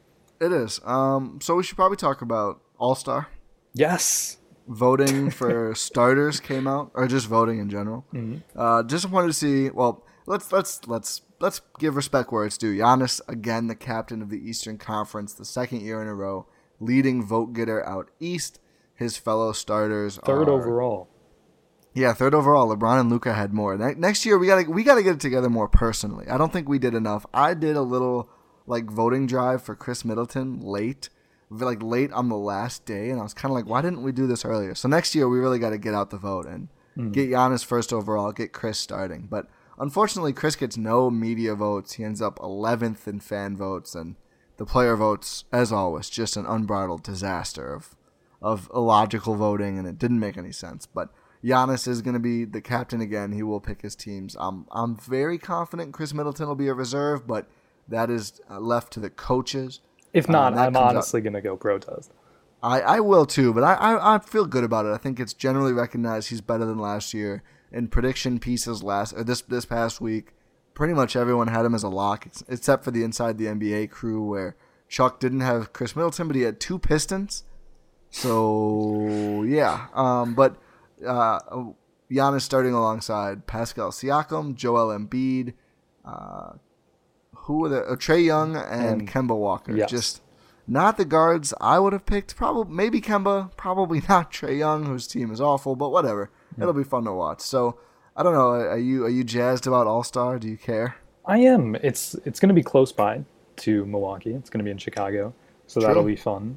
It is. Um, so we should probably talk about All-Star. Yes, Voting for starters came out, or just voting in general. Mm-hmm. Uh, just wanted to see. Well, let's let's let's let's give respect where it's due. Giannis, again, the captain of the Eastern Conference, the second year in a row, leading vote getter out east. His fellow starters third are, overall. Yeah, third overall. LeBron and Luka had more. Ne- next year we gotta we gotta get it together more personally. I don't think we did enough. I did a little like voting drive for Chris Middleton late, like late on the last day, and I was kind of like, why didn't we do this earlier? So next year we really got to get out the vote and Mm. get Giannis first overall, get Chris starting. But unfortunately, Chris gets no media votes. He ends up eleventh in fan votes, and the player votes, as always, just an unbridled disaster of of illogical voting, and it didn't make any sense. But Giannis is going to be the captain again. He will pick his teams. I'm I'm very confident Chris Middleton will be a reserve, but that is uh, left to the coaches. If not, Uh, that I'm comes out- honestly gonna go protest. I, I will too, but I, I I feel good about it. I think it's generally recognized he's better than last year. In prediction pieces last or this this past week, pretty much everyone had him as a lock, ex- except for the Inside the N B A crew, where Chuck didn't have Chris Middleton, but he had two Pistons. So yeah, um, but uh, Giannis starting alongside Pascal Siakam, Joel Embiid, uh, who were the uh, Trae Young and, and Kemba Walker. Yes. Just not the guards I would have picked. Probably maybe Kemba, probably not Trae Young, whose team is awful. But whatever, mm. it'll be fun to watch. So I don't know. Are you are you jazzed about All Star? Do you care? I am. It's it's going to be close by to Milwaukee. It's going to be in Chicago, so True. That'll be fun.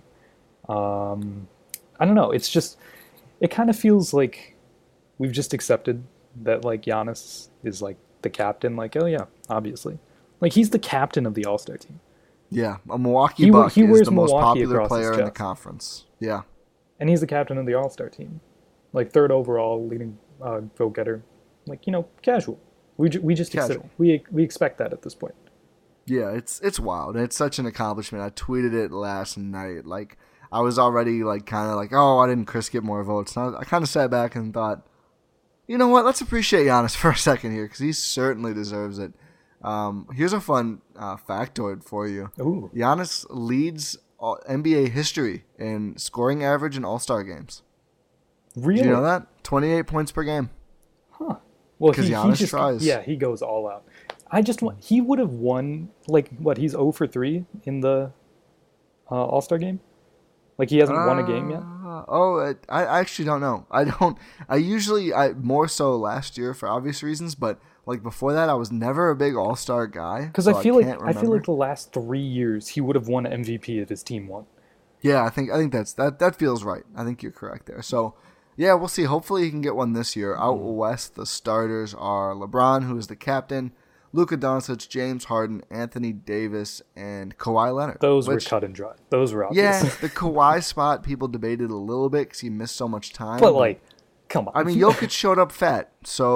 Um, I don't know. It's just, it kind of feels like we've just accepted that like Giannis is like the captain. Like, oh yeah, obviously, like he's the captain of the All-Star team. Yeah, a Milwaukee he, Buck he is wears the most Milwaukee popular player in the chest. conference. Yeah, and he's the captain of the All-Star team, like third overall, leading uh, vote getter. Like, you know, casual. We ju- we just casual. accept, we we expect that at this point. Yeah, it's it's wild. It's such an accomplishment. I tweeted it last night. Like, I was already like kind of like, oh, why didn't Chris get more votes? And I, I kind of sat back and thought, you know what? Let's appreciate Giannis for a second here because he certainly deserves it. Um, here's a fun uh, factoid for you. Ooh. Giannis leads all, N B A history in scoring average in All-Star games. Really? Did you know that? twenty-eight points per game. Huh. Well, because he, Giannis he just, tries. Yeah, he goes all out. I just want, he would have won, like, what, he's zero for three in the uh, All-Star game? Like, he hasn't uh, won a game yet? Oh, I, I actually don't know. I don't, I usually, I more so last year for obvious reasons, but, like, before that, I was never a big All-Star guy. Because so I feel I like, I feel like the last three years, he would have won M V P if his team won. Yeah, I think, I think that's, that, that feels right. I think you're correct there. So, yeah, we'll see. Hopefully he can get one this year. Out west, the starters are LeBron, who is the captain, Luka Doncic, James Harden, Anthony Davis, and Kawhi Leonard. Those which, were cut and dry. Those were obvious. Yeah, the Kawhi spot, people debated a little bit because he missed so much time. But, like, come on. I mean, Jokic showed up fat,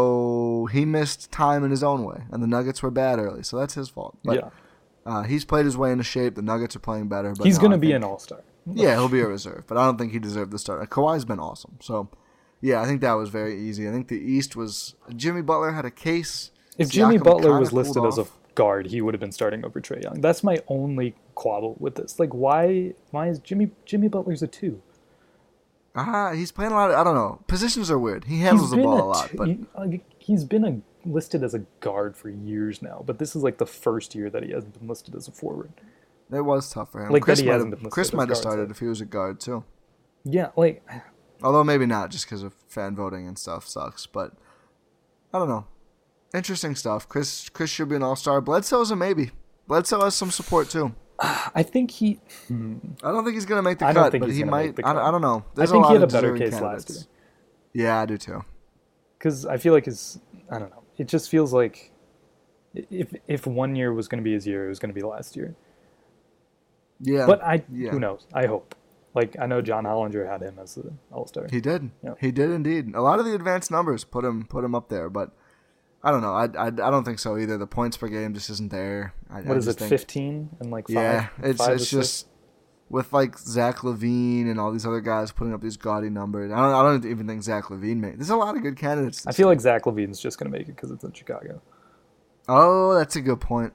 so he missed time in his own way, and the Nuggets were bad early, so that's his fault. But, yeah. Uh, he's played his way into shape. The Nuggets are playing better. But he's no, going to I be think, an all-star. Yeah, he'll be a reserve, but I don't think he deserved the start. Kawhi's been awesome, so yeah, I think that was very easy. I think the East was Jimmy Butler had a case. If Siakam Jimmy Butler was cooled listed off. as a guard, he would have been starting over Trae Young. That's my only quabble with this. Like, why? Why is Jimmy Jimmy Butler's a two? Ah, he's playing a lot. Of, I don't know. Positions are weird. He handles the ball a, a lot, two, but he, like, he's been a, listed as a guard for years now. But this is like the first year that he hasn't been listed as a forward. It was tough for him. Like Chris that he might hasn't have, been listed Chris as might have guard, started so. if he was a guard too. Yeah, like, although maybe not, just because of fan voting and stuff sucks. But I don't know. Interesting stuff. Chris Chris should be an all-star. Bledsoe's a maybe. Bledsoe has some support too. I think he. I don't think he's gonna make the I don't cut, think but he's he gonna might. make the I, cut. I don't know. I There's think a lot he had of a better deserving case candidates. last year. Yeah, I do too. Because I feel like his. I don't know. It just feels like if if one year was going to be his year, it was going to be last year. Yeah, But I. yeah. Who knows? I hope. Like, I know John Hollinger had him as the all-star. He did. Yeah. He did indeed. A lot of the advanced numbers put him put him up there, but I don't know. I, I, I don't think so either. The points per game just isn't there. I, What I is just it, think, fifteen and like five? Yeah, it's five it's or just six? with like Zach LaVine and all these other guys putting up these gaudy numbers. I don't I don't even think Zach LaVine made. There's a lot of good candidates. I feel like Zach LaVine's just going to make it because it's in Chicago. Oh, that's a good point.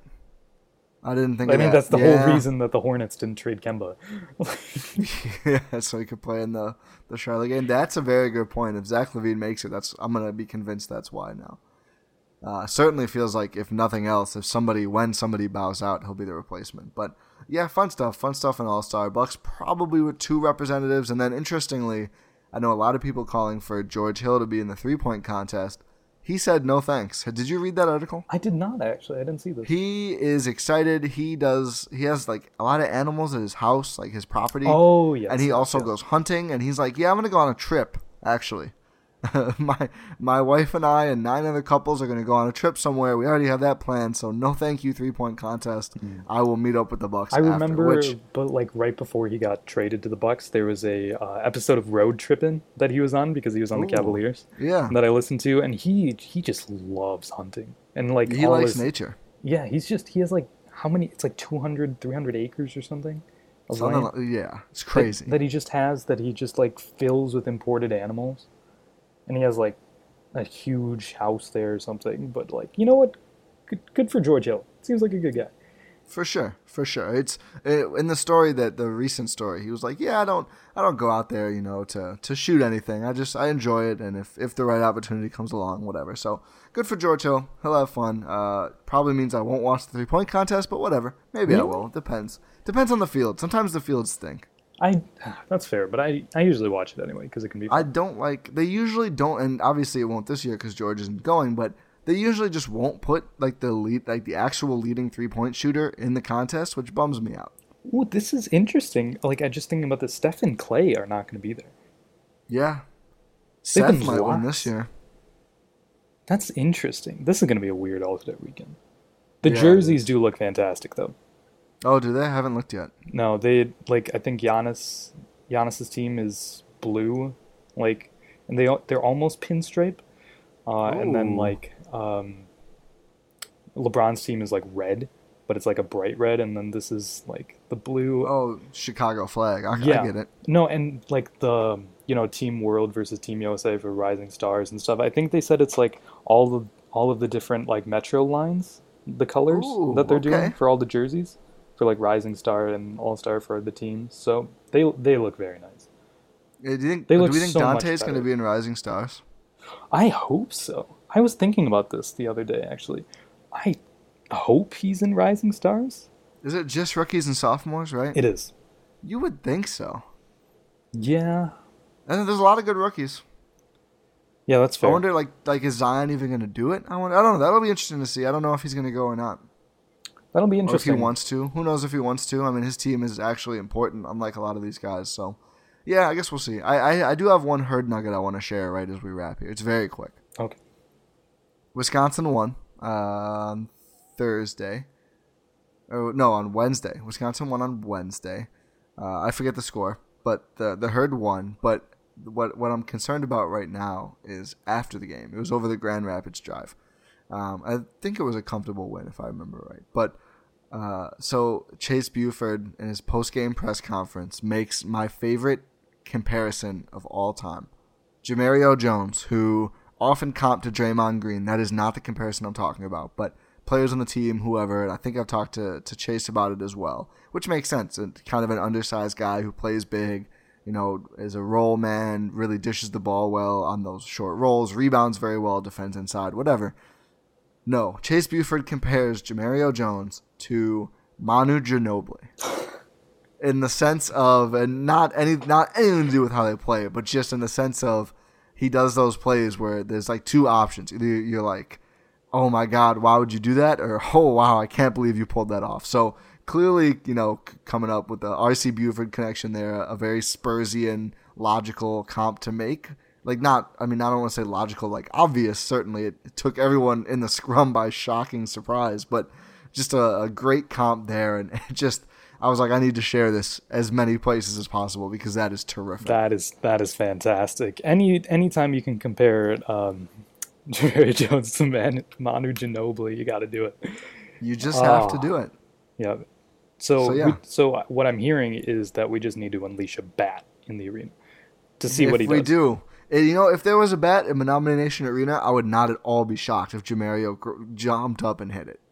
I didn't think. I of mean, that. that's the Yeah. whole reason that the Hornets didn't trade Kemba. Yeah, so he could play in the, the Charlotte game. That's a very good point. If Zach LaVine makes it, that's I'm gonna be convinced that's why now. Uh, certainly feels like if nothing else, if somebody when somebody bows out, he'll be the replacement. But yeah, fun stuff, fun stuff in All Star. Bucks probably with two representatives, and then interestingly, I know a lot of people calling for George Hill to be in the three point contest. He said no thanks. Did you read that article? I did not, actually. I didn't see this. He is excited. He does. He has like a lot of animals at his house, like his property. Oh, yes. And he yes, also yes. goes hunting. And he's like, "Yeah, I'm gonna go on a trip. Actually, my my wife and I and nine other couples are gonna go on a trip somewhere. We already have that planned. So no, thank you, three point contest. Mm. I will meet up with the Bucks. I after, remember, which, but like right before he got traded to the Bucks, there was a uh, episode of Road Trippin' that he was on because he was on Ooh, the Cavaliers. Yeah, that I listened to, and he he just loves hunting and like he all likes his, nature. Yeah, he's just he has like how many? It's like two hundred, three hundred acres or something. Of Something land like, yeah, it's crazy. that, that he just has that he just like fills with imported animals, and he has like a huge house there or something. But like, you know what? Good, good for George Hill. Seems like a good guy. For sure, for sure. It's it, in the story that the recent story. He was like, "Yeah, I don't, I don't go out there, you know, to, to shoot anything. I just I enjoy it, and if, if the right opportunity comes along, whatever." So good for George Hill. He'll have fun. Uh, probably means I won't watch the three point contest, but whatever. Maybe really? I will. Depends. Depends on the field. Sometimes the fields stink. I that's fair, but I, I usually watch it anyway because it can be fun. I don't like. They usually don't, and obviously it won't this year because George isn't going, but. They usually just won't put like the lead, like the actual leading three point shooter in the contest, which bums me out. Ooh, this is interesting. Like I just thinking about this, Steph and Clay are not going to be there. Yeah, They've Seth been might lost. win this year. That's interesting. This is going to be a weird alternate weekend. The Yeah, jerseys do look fantastic, though. Oh, do they? I haven't looked yet. No, they like. I think Giannis, Giannis's team is blue, like, and they they're almost pinstripe, uh, and then Ooh. like. Um, LeBron's team is like red, but it's like a bright red, and then this is like the blue. Oh, Chicago flag. I, yeah. I get it. No, and like the you know Team World versus Team U S A for Rising Stars and stuff. I think they said it's like all of all of the different like metro lines, the colors Ooh, that they're okay. doing for all the jerseys, for like Rising Star and All Star for the teams. So they they look very nice. Yeah, do you think? They Do look we think so much Dante's going to better. be in Rising Stars? I hope so. I was thinking about this the other day, actually. I hope he's in Rising Stars. Is it just rookies and sophomores? Right. It is. You would think so. Yeah. And there's a lot of good rookies. Yeah, that's fair. I wonder, like, like is Zion even going to do it? I wonder. I don't know. That'll be interesting to see. I don't know if he's going to go or not. That'll be Or if interesting. he wants to. Who knows if he wants to? I mean, his team is actually important, unlike a lot of these guys. So, yeah, I guess we'll see. I I, I do have one herd nugget I want to share right as we wrap here. It's very quick. Okay. Wisconsin won uh, on Thursday. Oh, no, on Wednesday. Wisconsin won on Wednesday. Uh, I forget the score, but the the herd won. But what what I'm concerned about right now is after the game. It was over the Grand Rapids Drive. Um, I think it was a comfortable win, if I remember right. But uh, so Chase Buford in his post-game press conference makes my favorite comparison of all time. Jamario Jones, who often comped to Draymond Green. That is not the comparison I'm talking about, but players on the team, whoever, and I think I've talked to, to Chase about it as well, which makes sense. And kind of an undersized guy who plays big, you know, is a roll man, really dishes the ball well on those short rolls, rebounds very well, defends inside, whatever. No, Chase Buford compares Jamario Jones to Manu Ginobili. In the sense of, and not any, not anything to do with how they play, but just in the sense of, he does those plays where there's like two options. Either you're like, oh my God, why would you do that? Or, oh wow, I can't believe you pulled that off. So clearly, you know, c- coming up with the R C Buford connection there, a very Spursian logical comp to make. Like not, I mean, I don't want to say logical, like obvious, certainly. It, it took everyone in the scrum by shocking surprise, but just a, a great comp there. And it just, I was like, I need to share this as many places as possible because that is terrific. That is that is fantastic. Any anytime you can compare um, Jamario Jones to Man, Manu Ginobili, you got to do it. You just have to Oh. do it. Yeah. So So, yeah. we, so what I'm hearing is that we just need to unleash a bat in the arena to see if what he we does. do. And, you know, if there was a bat in Menominee Nation Arena, I would not at all be shocked if Jamario gr- jumped up and hit it.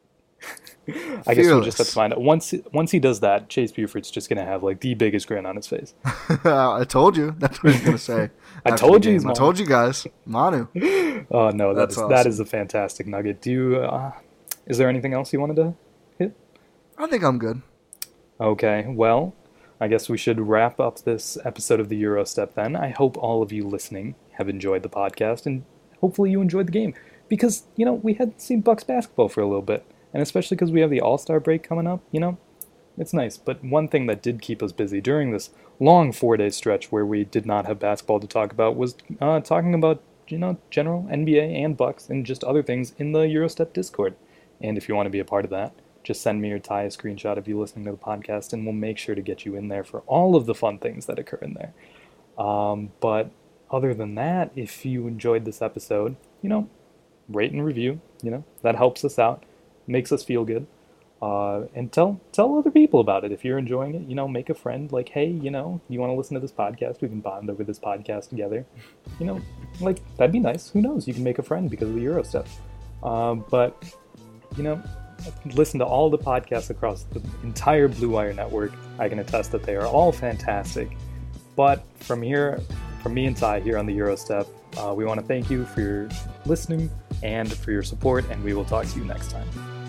I guess we'll just have Fearless. to find out. Once once he does that, Chase Buford's just gonna have like the biggest grin on his face. I told you. That's what he's going to say. I after told the you he's game. I Manu. told you guys. Manu. Oh no, that That's is that awesome. is a fantastic nugget. Do you, uh, is there anything else you wanted to hit? I think I'm good. Okay, well, I guess we should wrap up this episode of the Eurostep then. I hope all of you listening have enjoyed the podcast, and hopefully you enjoyed the game. Because, you know, we hadn't seen Bucks basketball for a little bit, and especially because we have the All-Star break coming up, you know, it's nice. But one thing that did keep us busy during this long four-day stretch where we did not have basketball to talk about was uh, talking about, you know, general N B A and Bucks and just other things in the Eurostep Discord. And if you want to be a part of that, just send me or Ty a screenshot of you listening to the podcast, and we'll make sure to get you in there for all of the fun things that occur in there. Um, but other than that, if you enjoyed this episode, you know, rate and review. You know, that helps us out, makes us feel good. Uh, and tell tell other people about it if you're enjoying it. You know, make a friend. Like, hey, you know, you want to listen to this podcast? We can bond over this podcast together. You know, like that'd be nice. Who knows? You can make a friend because of the Euro stuff. Um, but you know. listen to all the podcasts across the entire Blue Wire network. I can attest that they are all fantastic. But from here, from me and Ty here on the Eurostep, uh, we want to thank you for your listening and for your support, and we will talk to you next time.